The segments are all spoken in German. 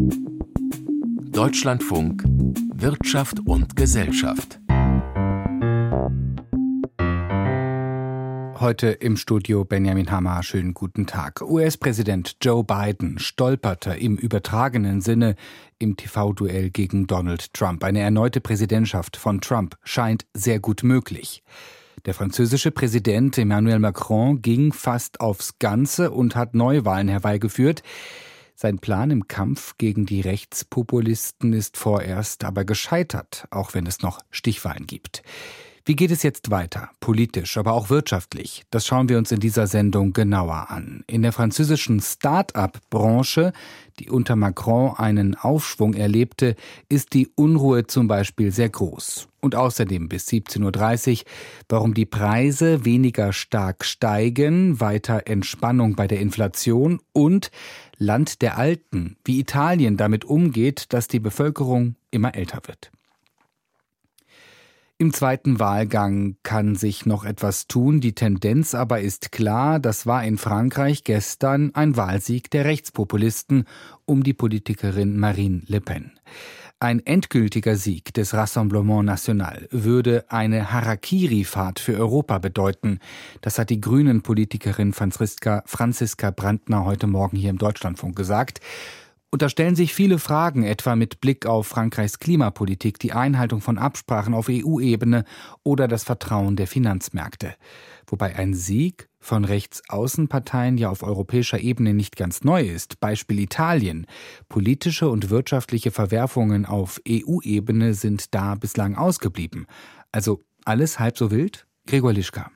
Deutschlandfunk Wirtschaft und Gesellschaft. Heute im Studio Benjamin Hammer. Schönen guten Tag. US-Präsident Joe Biden stolperte im übertragenen Sinne im TV-Duell gegen Donald Trump. Eine erneute Präsidentschaft von Trump scheint sehr gut möglich. Der französische Präsident Emmanuel Macron ging fast aufs Ganze und hat Neuwahlen herbeigeführt. Sein Plan im Kampf gegen die Rechtspopulisten ist vorerst aber gescheitert, auch wenn es noch Stichwahlen gibt. Wie geht es jetzt weiter? Politisch, aber auch wirtschaftlich. Das schauen wir uns in dieser Sendung genauer an. In der französischen Start-up-Branche, die unter Macron einen Aufschwung erlebte, ist die Unruhe zum Beispiel sehr groß. Und außerdem bis 17.30 Uhr, warum die Preise weniger stark steigen, weiter Entspannung bei der Inflation und Land der Alten, wie Italien damit umgeht, dass die Bevölkerung immer älter wird. Im zweiten Wahlgang kann sich noch etwas tun, die Tendenz aber ist klar, das war in Frankreich gestern ein Wahlsieg der Rechtspopulisten um die Politikerin Marine Le Pen. Ein endgültiger Sieg des Rassemblement National würde eine Harakiri-Fahrt für Europa bedeuten. Das hat die Grünen-Politikerin Franziska Brandner heute Morgen hier im Deutschlandfunk gesagt. Und da stellen sich viele Fragen, etwa mit Blick auf Frankreichs Klimapolitik, die Einhaltung von Absprachen auf EU-Ebene oder das Vertrauen der Finanzmärkte. Wobei ein Sieg von Rechtsaußenparteien ja auf europäischer Ebene nicht ganz neu ist. Beispiel Italien. Politische und wirtschaftliche Verwerfungen auf EU-Ebene sind da bislang ausgeblieben. Also alles halb so wild? Gregor Lischka.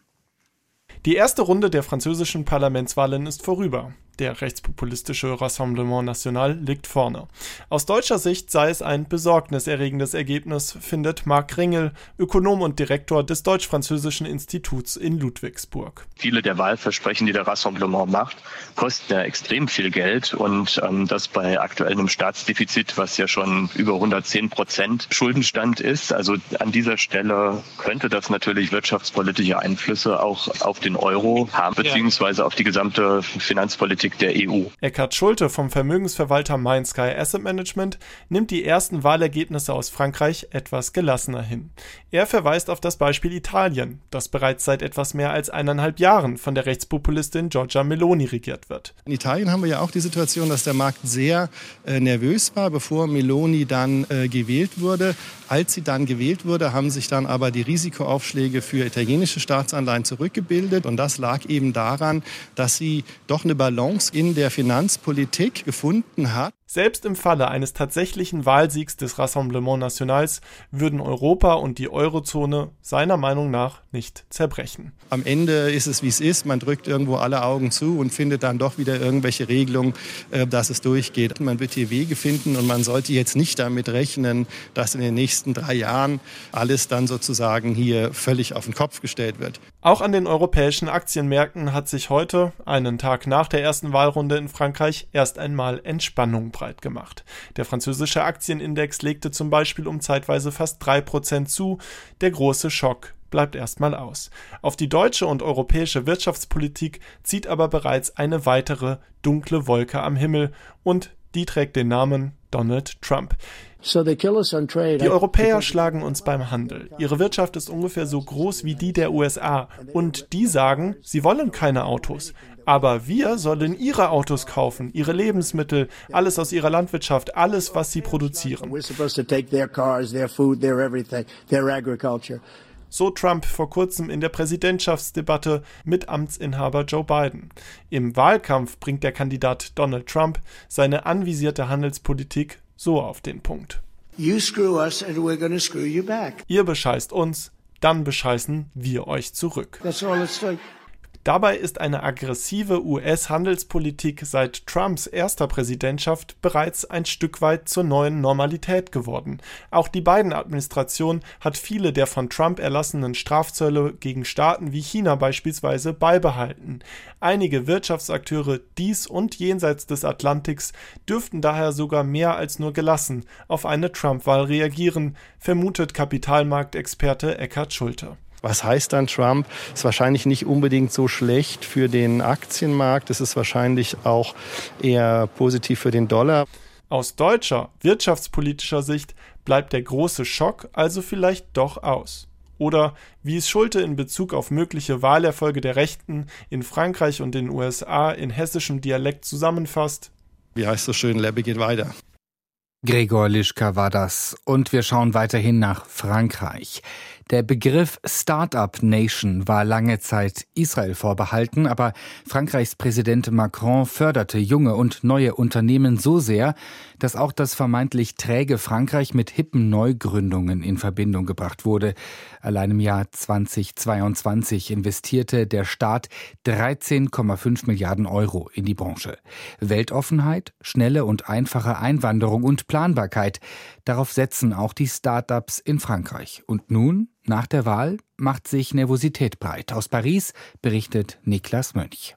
Die erste Runde der französischen Parlamentswahlen ist vorüber. Der rechtspopulistische Rassemblement National liegt vorne. Aus deutscher Sicht sei es ein besorgniserregendes Ergebnis, findet Marc Ringel, Ökonom und Direktor des Deutsch-Französischen Instituts in Ludwigsburg. Viele der Wahlversprechen, die der Rassemblement macht, kosten ja extrem viel Geld und das bei aktuellem Staatsdefizit, was ja schon über 110% Schuldenstand ist. Also an dieser Stelle könnte das natürlich wirtschaftspolitische Einflüsse auch auf den Euro haben, beziehungsweise auf die gesamte Finanzpolitik der EU. Eckhard Schulte vom Vermögensverwalter MindSky Asset Management nimmt die ersten Wahlergebnisse aus Frankreich etwas gelassener hin. Er verweist auf das Beispiel Italien, das bereits seit etwas mehr als 1,5 Jahren von der Rechtspopulistin Giorgia Meloni regiert wird. In Italien haben wir ja auch die Situation, dass der Markt sehr nervös war, bevor Meloni dann gewählt wurde. Als sie dann gewählt wurde, haben sich dann aber die Risikoaufschläge für italienische Staatsanleihen zurückgebildet. Und das lag eben daran, dass sie doch eine Balance in der Finanzpolitik gefunden hat. Selbst im Falle eines tatsächlichen Wahlsiegs des Rassemblement Nationals würden Europa und die Eurozone seiner Meinung nach nicht zerbrechen. Am Ende ist es, wie es ist. Man drückt irgendwo alle Augen zu und findet dann doch wieder irgendwelche Regelungen, dass es durchgeht. Man wird hier Wege finden und man sollte jetzt nicht damit rechnen, dass in den nächsten 3 Jahren alles dann sozusagen hier völlig auf den Kopf gestellt wird. Auch an den europäischen Aktienmärkten hat sich heute, einen Tag nach der ersten Wahlrunde in Frankreich, erst einmal Entspannung breit gemacht. Der französische Aktienindex legte zum Beispiel um zeitweise fast 3% zu. Der große Schock bleibt erstmal aus. Auf die deutsche und europäische Wirtschaftspolitik zieht aber bereits eine weitere dunkle Wolke am Himmel und die trägt den Namen Donald Trump. Die Europäer schlagen uns beim Handel. Ihre Wirtschaft ist ungefähr so groß wie die der USA. Und die sagen, sie wollen keine Autos. Aber wir sollen ihre Autos kaufen, ihre Lebensmittel, alles aus ihrer Landwirtschaft, alles, was sie produzieren. So Trump vor kurzem in der Präsidentschaftsdebatte mit Amtsinhaber Joe Biden. Im Wahlkampf bringt der Kandidat Donald Trump seine anvisierte Handelspolitik so auf den Punkt. You screw us and we're going to screw you back. Ihr bescheißt uns, dann bescheißen wir euch zurück. That's all it's like. Dabei ist eine aggressive US-Handelspolitik seit Trumps erster Präsidentschaft bereits ein Stück weit zur neuen Normalität geworden. Auch die Biden-Administration hat viele der von Trump erlassenen Strafzölle gegen Staaten wie China beispielsweise beibehalten. Einige Wirtschaftsakteure dies und jenseits des Atlantiks dürften daher sogar mehr als nur gelassen auf eine Trump-Wahl reagieren, vermutet Kapitalmarktexperte Eckhard Schulte. Was heißt dann Trump? Ist wahrscheinlich nicht unbedingt so schlecht für den Aktienmarkt. Es ist wahrscheinlich auch eher positiv für den Dollar. Aus deutscher, wirtschaftspolitischer Sicht bleibt der große Schock also vielleicht doch aus. Oder wie es Schulte in Bezug auf mögliche Wahlerfolge der Rechten in Frankreich und den USA in hessischem Dialekt zusammenfasst: Wie heißt so schön, Lebe geht weiter. Gregor Lischka war das. Und wir schauen weiterhin nach Frankreich. Der Begriff Start-up Nation war lange Zeit Israel vorbehalten, aber Frankreichs Präsident Macron förderte junge und neue Unternehmen so sehr, dass auch das vermeintlich träge Frankreich mit hippen Neugründungen in Verbindung gebracht wurde. Allein im Jahr 2022 investierte der Staat 13,5 Milliarden Euro in die Branche. Weltoffenheit, schnelle und einfache Einwanderung und Planbarkeit, darauf setzen auch die Start-ups in Frankreich. Und nun, nach der Wahl, macht sich Nervosität breit. Aus Paris berichtet Niklas Mönch.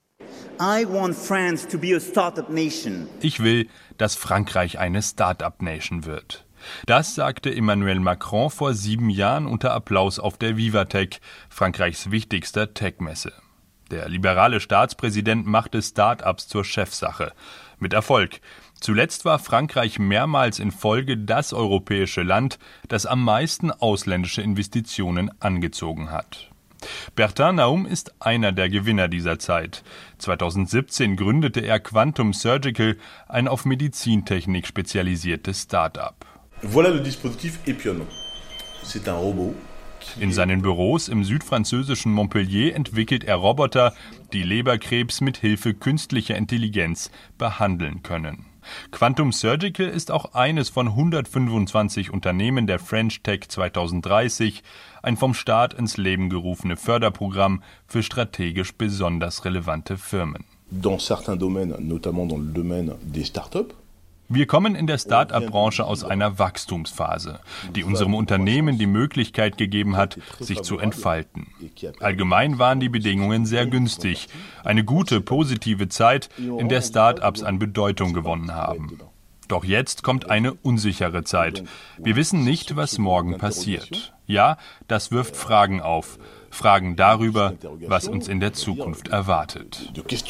Ich will, dass Frankreich eine Start-up-Nation wird. Das sagte Emmanuel Macron vor 7 Jahren unter Applaus auf der Vivatech, Frankreichs wichtigster Tech-Messe. Der liberale Staatspräsident machte Start-ups zur Chefsache. Mit Erfolg. Zuletzt war Frankreich mehrmals in Folge das europäische Land, das am meisten ausländische Investitionen angezogen hat. Bertin Naum ist einer der Gewinner dieser Zeit. 2017 gründete er Quantum Surgical, ein auf Medizintechnik spezialisiertes Start-up. Voilà le dispositif Epionon. C'est un robot. In seinen Büros im südfranzösischen Montpellier entwickelt er Roboter, die Leberkrebs mit Hilfe künstlicher Intelligenz behandeln können. Quantum Surgical ist auch eines von 125 Unternehmen der French Tech 2030, ein vom Staat ins Leben gerufene Förderprogramm für strategisch besonders relevante Firmen. Dans certains domaines, notamment dans le domaine des startups. Wir kommen in der Start-up-Branche aus einer Wachstumsphase, die unserem Unternehmen die Möglichkeit gegeben hat, sich zu entfalten. Allgemein waren die Bedingungen sehr günstig. Eine gute, positive Zeit, in der Start-ups an Bedeutung gewonnen haben. Doch jetzt kommt eine unsichere Zeit. Wir wissen nicht, was morgen passiert. Ja, das wirft Fragen auf. Fragen darüber, was uns in der Zukunft erwartet.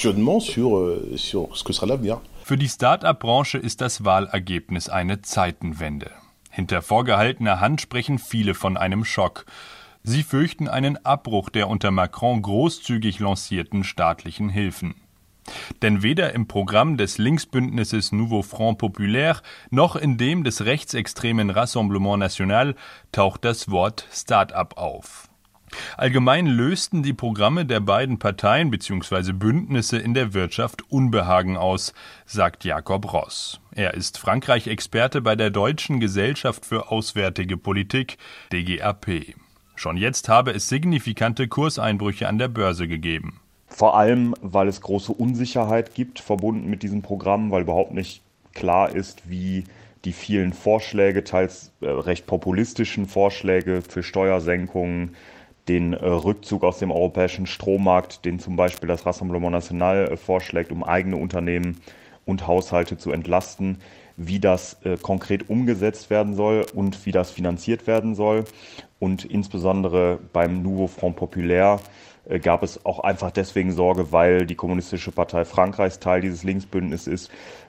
Für die Start-up-Branche ist das Wahlergebnis eine Zeitenwende. Hinter vorgehaltener Hand sprechen viele von einem Schock. Sie fürchten einen Abbruch der unter Macron großzügig lancierten staatlichen Hilfen. Denn weder im Programm des Linksbündnisses Nouveau Front Populaire noch in dem des rechtsextremen Rassemblement National taucht das Wort Start-up auf. Allgemein lösten die Programme der beiden Parteien bzw. Bündnisse in der Wirtschaft Unbehagen aus, sagt Jakob Ross. Er ist Frankreich-Experte bei der Deutschen Gesellschaft für Auswärtige Politik, DGAP. Schon jetzt habe es signifikante Kurseinbrüche an der Börse gegeben. Vor allem, weil es große Unsicherheit gibt, verbunden mit diesem Programm, weil überhaupt nicht klar ist, wie die vielen Vorschläge, teils recht populistischen Vorschläge für Steuersenkungen, den Rückzug aus dem europäischen Strommarkt, den zum Beispiel das Rassemblement National vorschlägt, um eigene Unternehmen und Haushalte zu entlasten, wie das konkret umgesetzt werden soll und wie das finanziert werden soll. Und insbesondere beim Nouveau Front Populaire gab es auch einfach deswegen Sorge, weil die Kommunistische Partei Frankreichs Teil dieses Linksbündnisses ist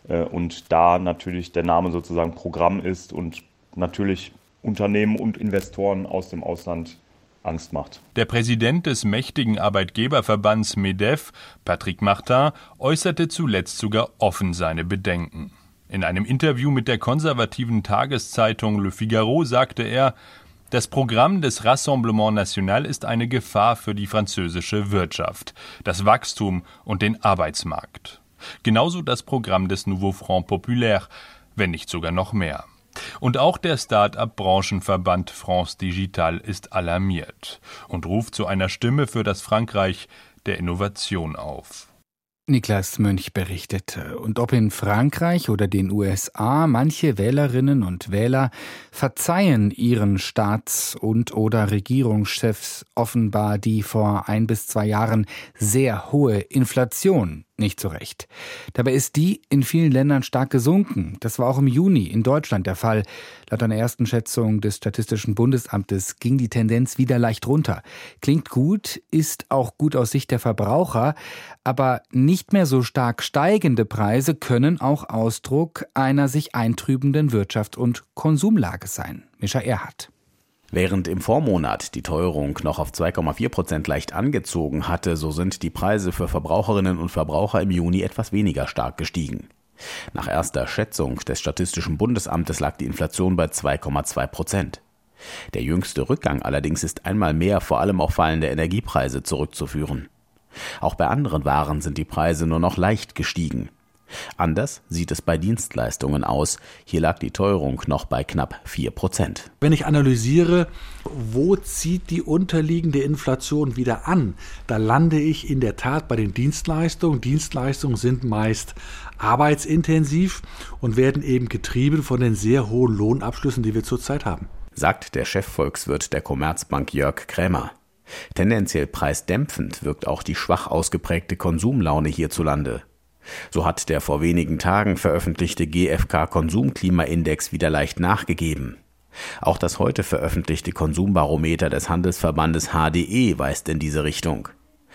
und da natürlich der Name sozusagen Programm ist und natürlich Unternehmen und Investoren aus dem Ausland Angst macht. Der Präsident des mächtigen Arbeitgeberverbands MEDEF, Patrick Martin, äußerte zuletzt sogar offen seine Bedenken. In einem Interview mit der konservativen Tageszeitung Le Figaro sagte er, das Programm des Rassemblement National ist eine Gefahr für die französische Wirtschaft, das Wachstum und den Arbeitsmarkt. Genauso das Programm des Nouveau Front Populaire, wenn nicht sogar noch mehr. Und auch der Start-up-Branchenverband France Digital ist alarmiert und ruft zu einer Stimme für das Frankreich der Innovation auf. Niklas Mönch berichtete. Und ob in Frankreich oder den USA, manche Wählerinnen und Wähler verzeihen ihren Staats- und/oder Regierungschefs offenbar die vor 1 bis 2 Jahren sehr hohe Inflation. nicht so recht. Dabei ist die in vielen Ländern stark gesunken. Das war auch im Juni in Deutschland der Fall. Laut einer ersten Schätzung des Statistischen Bundesamtes ging die Tendenz wieder leicht runter. Klingt gut, ist auch gut aus Sicht der Verbraucher, aber nicht mehr so stark steigende Preise können auch Ausdruck einer sich eintrübenden Wirtschaft und Konsumlage sein. Mischa Erhardt. Während im Vormonat die Teuerung noch auf 2,4% leicht angezogen hatte, so sind die Preise für Verbraucherinnen und Verbraucher im Juni etwas weniger stark gestiegen. Nach erster Schätzung des Statistischen Bundesamtes lag die Inflation bei 2,2%. Der jüngste Rückgang allerdings ist einmal mehr vor allem auf fallende Energiepreise zurückzuführen. Auch bei anderen Waren sind die Preise nur noch leicht gestiegen. Anders sieht es bei Dienstleistungen aus. Hier lag die Teuerung noch bei knapp 4%. Wenn ich analysiere, wo zieht die unterliegende Inflation wieder an, da lande ich in der Tat bei den Dienstleistungen. Dienstleistungen sind meist arbeitsintensiv und werden eben getrieben von den sehr hohen Lohnabschlüssen, die wir zurzeit haben. Sagt der Chefvolkswirt der Commerzbank Jörg Krämer. Tendenziell preisdämpfend wirkt auch die schwach ausgeprägte Konsumlaune hierzulande. So hat der vor wenigen Tagen veröffentlichte GfK-Konsumklimaindex wieder leicht nachgegeben. Auch das heute veröffentlichte Konsumbarometer des Handelsverbandes HDE weist in diese Richtung.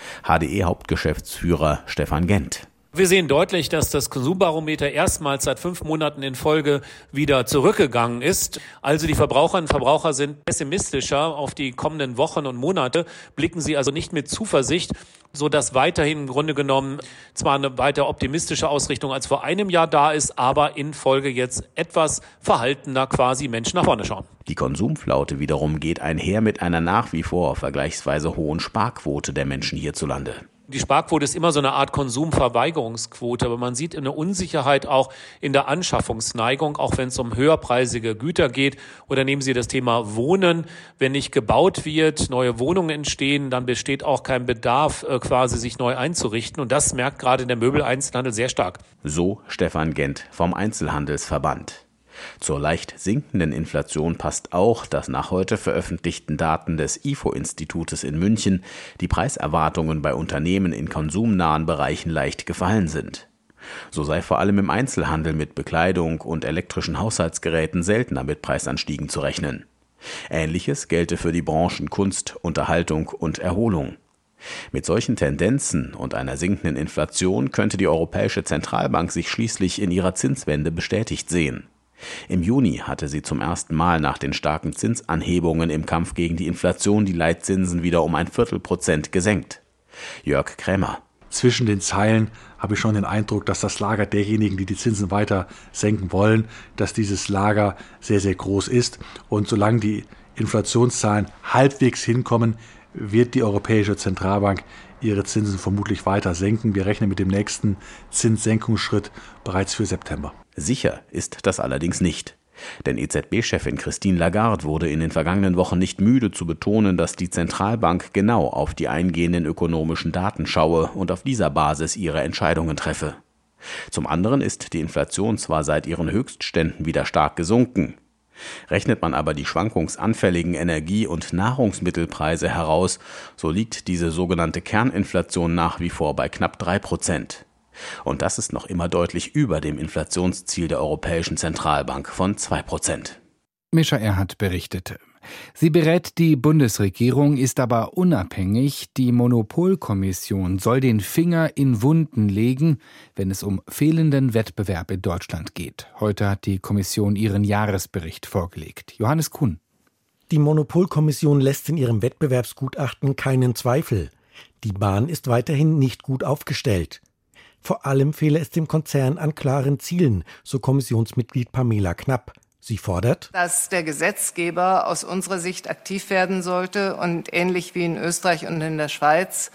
HDE-Hauptgeschäftsführer Stefan Gent. Wir sehen deutlich, dass das Konsumbarometer erstmals seit 5 Monaten in Folge wieder zurückgegangen ist. Also die Verbraucherinnen und Verbraucher sind pessimistischer auf die kommenden Wochen und Monate, blicken sie also nicht mit Zuversicht, sodass weiterhin im Grunde genommen zwar eine weiter optimistische Ausrichtung als vor einem Jahr da ist, aber in Folge jetzt etwas verhaltener quasi Menschen nach vorne schauen. Die Konsumflaute wiederum geht einher mit einer nach wie vor vergleichsweise hohen Sparquote der Menschen hierzulande. Die Sparquote ist immer so eine Art Konsumverweigerungsquote, aber man sieht eine Unsicherheit auch in der Anschaffungsneigung, auch wenn es um höherpreisige Güter geht. Oder nehmen Sie das Thema Wohnen. Wenn nicht gebaut wird, neue Wohnungen entstehen, dann besteht auch kein Bedarf, quasi sich neu einzurichten. Und das merkt gerade der Möbeleinzelhandel sehr stark. So Stefan Gent vom Einzelhandelsverband. Zur leicht sinkenden Inflation passt auch, dass nach heute veröffentlichten Daten des IFO-Institutes in München die Preiserwartungen bei Unternehmen in konsumnahen Bereichen leicht gefallen sind. So sei vor allem im Einzelhandel mit Bekleidung und elektrischen Haushaltsgeräten seltener mit Preisanstiegen zu rechnen. Ähnliches gelte für die Branchen Kunst, Unterhaltung und Erholung. Mit solchen Tendenzen und einer sinkenden Inflation könnte die Europäische Zentralbank sich schließlich in ihrer Zinswende bestätigt sehen. Im Juni hatte sie zum ersten Mal nach den starken Zinsanhebungen im Kampf gegen die Inflation die Leitzinsen wieder um 0,25% gesenkt. Jörg Krämer. Zwischen den Zeilen habe ich schon den Eindruck, dass das Lager derjenigen, die die Zinsen weiter senken wollen, dass dieses Lager sehr, sehr groß ist. Und solange die Inflationszahlen halbwegs hinkommen, wird die Europäische Zentralbank ihre Zinsen vermutlich weiter senken. Wir rechnen mit dem nächsten Zinssenkungsschritt bereits für September. Sicher ist das allerdings nicht. Denn EZB-Chefin Christine Lagarde wurde in den vergangenen Wochen nicht müde zu betonen, dass die Zentralbank genau auf die eingehenden ökonomischen Daten schaue und auf dieser Basis ihre Entscheidungen treffe. Zum anderen ist die Inflation zwar seit ihren Höchstständen wieder stark gesunken. Rechnet man aber die schwankungsanfälligen Energie- und Nahrungsmittelpreise heraus, so liegt diese sogenannte Kerninflation nach wie vor bei knapp 3%. Und das ist noch immer deutlich über dem Inflationsziel der Europäischen Zentralbank von 2%. Mischa Erhardt berichtete. Sie berät die Bundesregierung, ist aber unabhängig. Die Monopolkommission soll den Finger in Wunden legen, wenn es um fehlenden Wettbewerb in Deutschland geht. Heute hat die Kommission ihren Jahresbericht vorgelegt. Johannes Kuhn. Die Monopolkommission lässt in ihrem Wettbewerbsgutachten keinen Zweifel. Die Bahn ist weiterhin nicht gut aufgestellt. Vor allem fehle es dem Konzern an klaren Zielen, so Kommissionsmitglied Pamela Knapp. Sie fordert, dass der Gesetzgeber aus unserer Sicht aktiv werden sollte und ähnlich wie in Österreich und in der Schweiz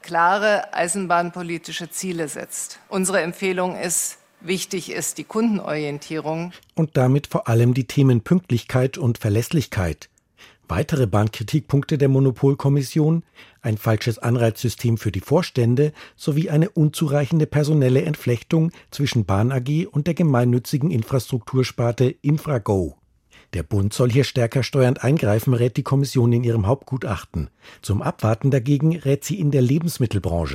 klare eisenbahnpolitische Ziele setzt. Unsere Empfehlung ist, wichtig ist die Kundenorientierung. Und damit vor allem die Themen Pünktlichkeit und Verlässlichkeit. Weitere Bahnkritikpunkte der Monopolkommission: ein falsches Anreizsystem für die Vorstände sowie eine unzureichende personelle Entflechtung zwischen Bahn AG und der gemeinnützigen Infrastruktursparte Infrago. Der Bund soll hier stärker steuernd eingreifen, rät die Kommission in ihrem Hauptgutachten. Zum Abwarten dagegen rät sie in der Lebensmittelbranche.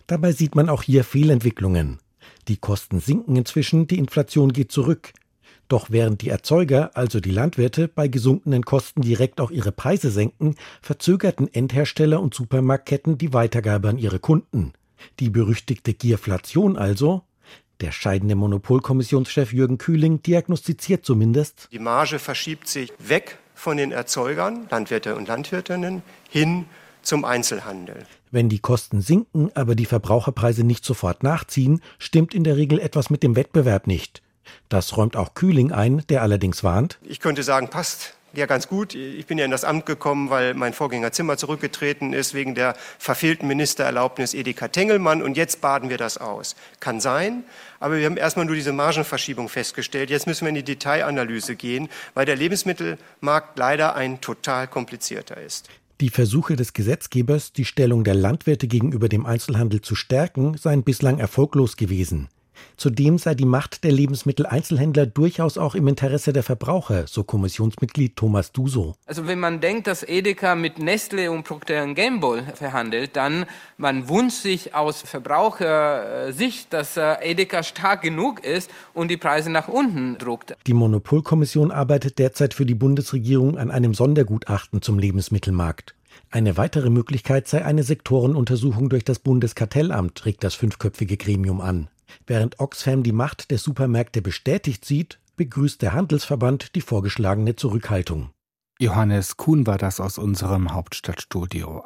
Dabei sieht man auch hier Fehlentwicklungen. Die Kosten sinken inzwischen, die Inflation geht zurück. Doch während die Erzeuger, also die Landwirte, bei gesunkenen Kosten direkt auch ihre Preise senken, verzögerten Endhersteller und Supermarktketten die Weitergabe an ihre Kunden. Die berüchtigte Gierflation also. Der scheidende Monopolkommissionschef Jürgen Kühling diagnostiziert zumindest: Die Marge verschiebt sich weg von den Erzeugern, Landwirte und Landwirtinnen, hin zum Einzelhandel. Wenn die Kosten sinken, aber die Verbraucherpreise nicht sofort nachziehen, stimmt in der Regel etwas mit dem Wettbewerb nicht. Das räumt auch Kühling ein, der allerdings warnt: Ich könnte sagen, passt ja ganz gut. Ich bin ja in das Amt gekommen, weil mein Vorgänger Zimmer zurückgetreten ist wegen der verfehlten Ministererlaubnis Edeka Tengelmann und jetzt baden wir das aus. Kann sein, aber wir haben erstmal nur diese Margenverschiebung festgestellt. Jetzt müssen wir in die Detailanalyse gehen, weil der Lebensmittelmarkt leider ein total komplizierter ist. Die Versuche des Gesetzgebers, die Stellung der Landwirte gegenüber dem Einzelhandel zu stärken, seien bislang erfolglos gewesen. Zudem sei die Macht der Lebensmitteleinzelhändler durchaus auch im Interesse der Verbraucher, so Kommissionsmitglied Thomas Duso. Also wenn man denkt, dass Edeka mit Nestle und Procter & Gamble verhandelt, dann man wünscht sich aus Verbrauchersicht, dass Edeka stark genug ist und die Preise nach unten druckt. Die Monopolkommission arbeitet derzeit für die Bundesregierung an einem Sondergutachten zum Lebensmittelmarkt. Eine weitere Möglichkeit sei eine Sektorenuntersuchung durch das Bundeskartellamt, regt das 5-köpfige Gremium an. Während Oxfam die Macht der Supermärkte bestätigt sieht, begrüßt der Handelsverband die vorgeschlagene Zurückhaltung. Johannes Kuhn war das aus unserem Hauptstadtstudio.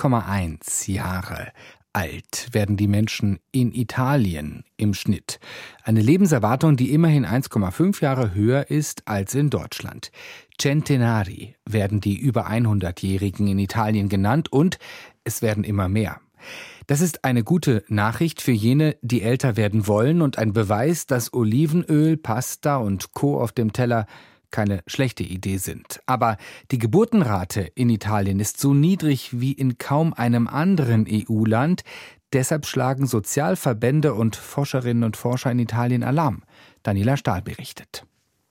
80,1 Jahre alt werden die Menschen in Italien im Schnitt. Eine Lebenserwartung, die immerhin 1,5 Jahre höher ist als in Deutschland. Centenari werden die über 100-Jährigen in Italien genannt und es werden immer mehr. Das ist eine gute Nachricht für jene, die älter werden wollen und ein Beweis, dass Olivenöl, Pasta und Co. auf dem Teller keine schlechte Idee sind. Aber die Geburtenrate in Italien ist so niedrig wie in kaum einem anderen EU-Land. Deshalb schlagen Sozialverbände und Forscherinnen und Forscher in Italien Alarm. Daniela Stahl berichtet.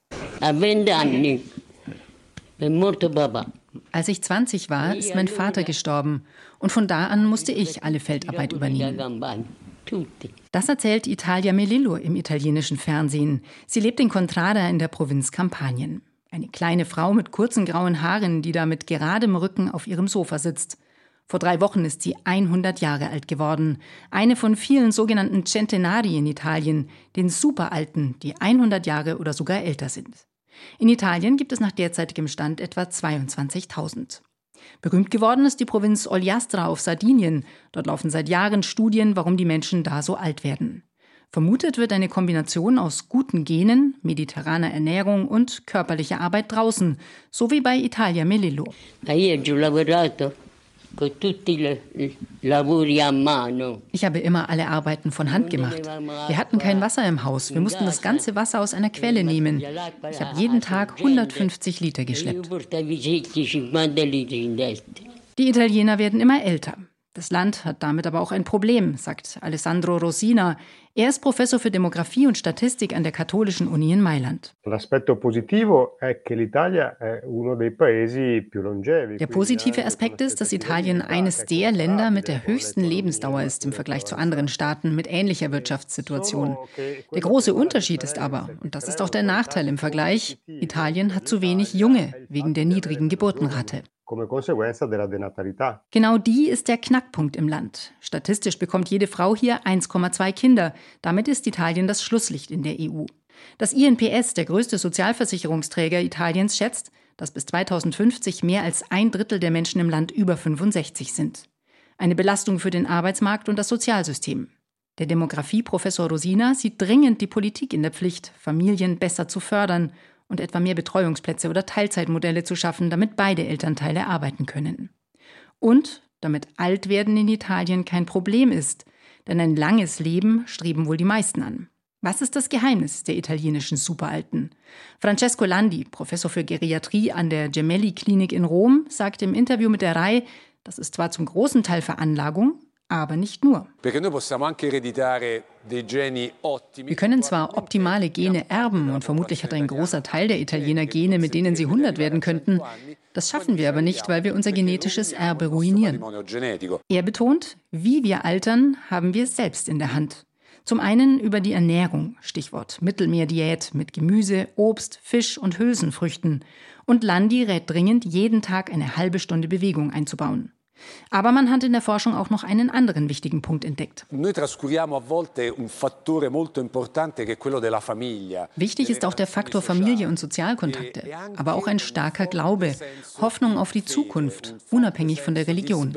Als ich 20 war, ist mein Vater gestorben und von da an musste ich alle Feldarbeit übernehmen. Das erzählt Italia Melillo im italienischen Fernsehen. Sie lebt in Contrada in der Provinz Kampanien. Eine kleine Frau mit kurzen grauen Haaren, die da mit geradem Rücken auf ihrem Sofa sitzt. Vor 3 Wochen ist sie 100 Jahre alt geworden. Eine von vielen sogenannten Centenari in Italien, den Superalten, die 100 Jahre oder sogar älter sind. In Italien gibt es nach derzeitigem Stand etwa 22.000. Berühmt geworden ist die Provinz Ogliastra auf Sardinien. Dort laufen seit Jahren Studien, warum die Menschen da so alt werden. Vermutet wird eine Kombination aus guten Genen, mediterraner Ernährung und körperlicher Arbeit draußen, so wie bei Italia Melillo. Ich habe immer alle Arbeiten von Hand gemacht. Wir hatten kein Wasser im Haus. Wir mussten das ganze Wasser aus einer Quelle nehmen. Ich habe jeden Tag 150 Liter geschleppt. Die Italiener werden immer älter. Das Land hat damit aber auch ein Problem, sagt Alessandro Rosina. Er ist Professor für Demografie und Statistik an der Katholischen Uni in Mailand. Der positive Aspekt ist, dass Italien eines der Länder mit der höchsten Lebensdauer ist im Vergleich zu anderen Staaten mit ähnlicher Wirtschaftssituation. Der große Unterschied ist aber, und das ist auch der Nachteil im Vergleich, Italien hat zu wenig Junge wegen der niedrigen Geburtenrate. Genau die ist der Knackpunkt im Land. Statistisch bekommt jede Frau hier 1,2 Kinder. Damit ist Italien das Schlusslicht in der EU. Das INPS, der größte Sozialversicherungsträger Italiens, schätzt, dass bis 2050 mehr als 1/3 der Menschen im Land über 65 sind. Eine Belastung für den Arbeitsmarkt und das Sozialsystem. Der Demografieprofessor Rosina sieht dringend die Politik in der Pflicht, Familien besser zu fördern und etwa mehr Betreuungsplätze oder Teilzeitmodelle zu schaffen, damit beide Elternteile arbeiten können. Und damit Altwerden in Italien kein Problem ist, denn ein langes Leben streben wohl die meisten an. Was ist das Geheimnis der italienischen Superalten? Francesco Landi, Professor für Geriatrie an der Gemelli-Klinik in Rom, sagt im Interview mit der RAI, das ist zwar zum großen Teil Veranlagung, Aber nicht nur. Wir können zwar optimale Gene erben und vermutlich hat ein großer Teil der Italiener Gene, mit denen sie 100 werden könnten. Das schaffen wir aber nicht, weil wir unser genetisches Erbe ruinieren. Er betont, wie wir altern, haben wir selbst in der Hand. Zum einen über die Ernährung, Stichwort Mittelmeerdiät mit Gemüse, Obst, Fisch und Hülsenfrüchten. Und Landi rät dringend, jeden Tag eine halbe Stunde Bewegung einzubauen. Aber man hat in der Forschung auch noch einen anderen wichtigen Punkt entdeckt. Wichtig ist auch der Faktor Familie und Sozialkontakte, aber auch ein starker Glaube, Hoffnung auf die Zukunft, unabhängig von der Religion.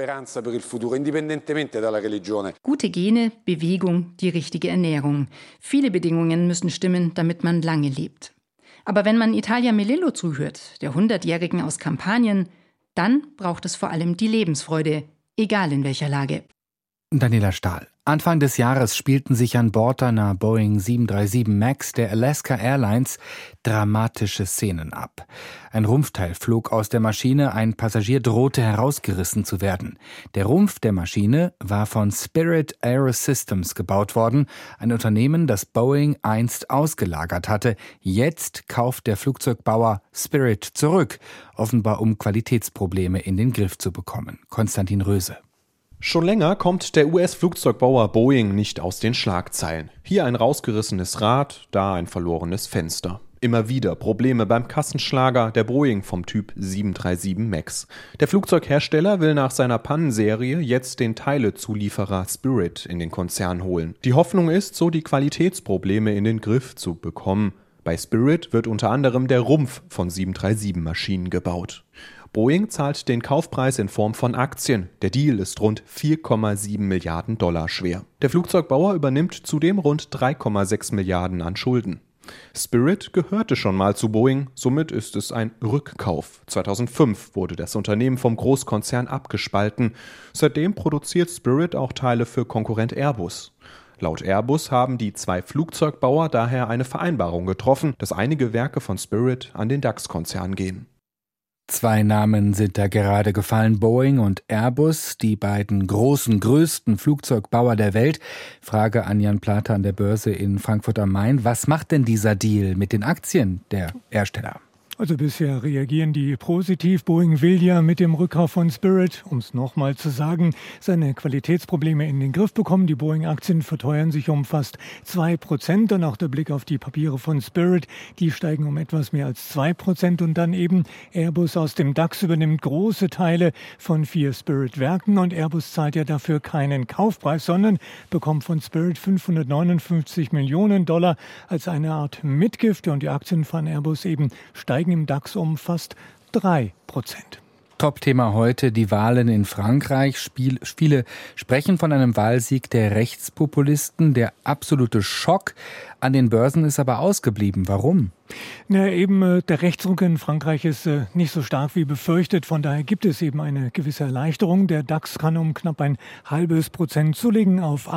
Gute Gene, Bewegung, die richtige Ernährung. Viele Bedingungen müssen stimmen, damit man lange lebt. Aber wenn man Italia Melillo zuhört, der 100-Jährigen aus Kampanien, dann braucht es vor allem die Lebensfreude, egal in welcher Lage. Daniela Stahl. Anfang des Jahres spielten sich an Bord einer Boeing 737 MAX der Alaska Airlines dramatische Szenen ab. Ein Rumpfteil flog aus der Maschine, ein Passagier drohte herausgerissen zu werden. Der Rumpf der Maschine war von Spirit Aerosystems gebaut worden, ein Unternehmen, das Boeing einst ausgelagert hatte. Jetzt kauft der Flugzeugbauer Spirit zurück, offenbar um Qualitätsprobleme in den Griff zu bekommen. Konstantin Röse. Schon länger kommt der US-Flugzeugbauer Boeing nicht aus den Schlagzeilen. Hier ein rausgerissenes Rad, da ein verlorenes Fenster. Immer wieder Probleme beim Kassenschlager der Boeing vom Typ 737 MAX. Der Flugzeughersteller will nach seiner Pannenserie jetzt den Teilezulieferer Spirit in den Konzern holen. Die Hoffnung ist, so die Qualitätsprobleme in den Griff zu bekommen. Bei Spirit wird unter anderem der Rumpf von 737-Maschinen gebaut. Boeing zahlt den Kaufpreis in Form von Aktien. Der Deal ist rund 4,7 Milliarden $ schwer. Der Flugzeugbauer übernimmt zudem rund 3,6 Milliarden an Schulden. Spirit gehörte schon mal zu Boeing, somit ist es ein Rückkauf. 2005 wurde das Unternehmen vom Großkonzern abgespalten. Seitdem produziert Spirit auch Teile für Konkurrent Airbus. Laut Airbus haben die zwei Flugzeugbauer daher eine Vereinbarung getroffen, dass einige Werke von Spirit an den DAX-Konzern gehen. Zwei Namen sind da gerade gefallen, Boeing und Airbus, die beiden größten Flugzeugbauer der Welt. Frage an Jan Plater an der Börse in Frankfurt am Main. Was macht denn dieser Deal mit den Aktien der Hersteller? Also bisher reagieren die positiv. Boeing will ja mit dem Rückkauf von Spirit, um es nochmal zu sagen, seine Qualitätsprobleme in den Griff bekommen. Die Boeing-Aktien verteuern sich um fast 2%. Und auch der Blick auf die Papiere von Spirit, die steigen um etwas mehr als 2%. Und dann eben Airbus aus dem DAX übernimmt große Teile von 4 Spirit-Werken. Und Airbus zahlt ja dafür keinen Kaufpreis, sondern bekommt von Spirit $559 Millionen als eine Art Mitgift. Und die Aktien von Airbus eben steigen im DAX um fast 3%. Top-Thema heute, die Wahlen in Frankreich. Viele sprechen von einem Wahlsieg der Rechtspopulisten. Der absolute Schock an den Börsen ist aber ausgeblieben. Warum? Der Rechtsruck in Frankreich ist nicht so stark wie befürchtet. Von daher gibt es eben eine gewisse Erleichterung. Der DAX kann um knapp 0,5% zulegen auf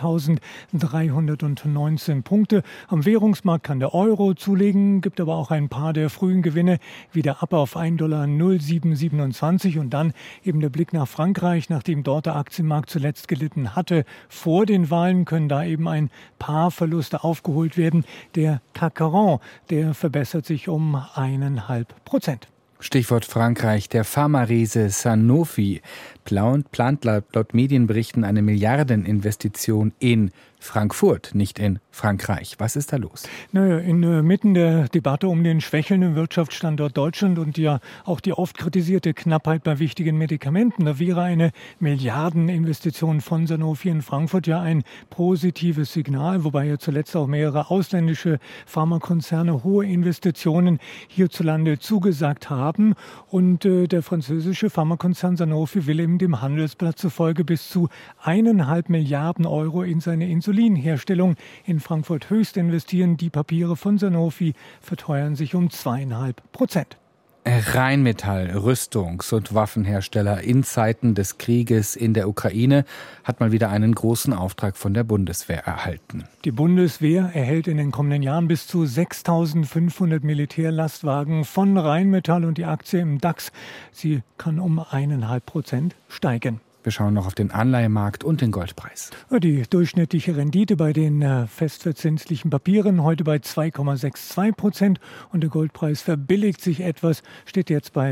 18.319 Punkte. Am Währungsmarkt kann der Euro zulegen, gibt aber auch ein paar der frühen Gewinne wieder ab auf $1,0727. Und dann eben der Blick nach Frankreich, nachdem dort der Aktienmarkt zuletzt gelitten hatte. Vor den Wahlen können da eben ein paar Verluste aufgeholt werden. Der CAC 40, der verbessert sich um 1,5%. Stichwort Frankreich. Der Pharma-Riese Sanofi plant laut Medienberichten eine Milliardeninvestition in Frankfurt, nicht in Frankreich. Was ist da los? Inmitten der Debatte um den schwächelnden Wirtschaftsstandort Deutschland und ja auch die oft kritisierte Knappheit bei wichtigen Medikamenten, da wäre eine Milliardeninvestition von Sanofi in Frankfurt ja ein positives Signal, wobei ja zuletzt auch mehrere ausländische Pharmakonzerne hohe Investitionen hierzulande zugesagt haben. Und der französische Pharmakonzern Sanofi will eben dem Handelsblatt zufolge bis zu 1,5 Milliarden € in seine Insulinherstellung in Frankfurt höchst investieren. Die Papiere von Sanofi verteuern sich um 2,5%. Rheinmetall, Rüstungs- und Waffenhersteller in Zeiten des Krieges in der Ukraine, hat mal wieder einen großen Auftrag von der Bundeswehr erhalten. Die Bundeswehr erhält in den kommenden Jahren bis zu 6.500 Militärlastwagen von Rheinmetall und die Aktie im DAX, sie kann um 1,5% steigen. Wir schauen noch auf den Anleihemarkt und den Goldpreis. Die durchschnittliche Rendite bei den festverzinslichen Papieren heute bei 2,62% und der Goldpreis verbilligt sich etwas, steht jetzt bei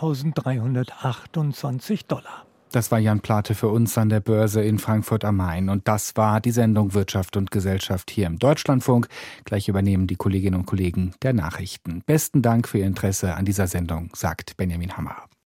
$2.328. Das war Jan Plate für uns an der Börse in Frankfurt am Main. Und das war die Sendung Wirtschaft und Gesellschaft hier im Deutschlandfunk. Gleich übernehmen die Kolleginnen und Kollegen der Nachrichten. Besten Dank für Ihr Interesse an dieser Sendung, sagt Benjamin Hammer.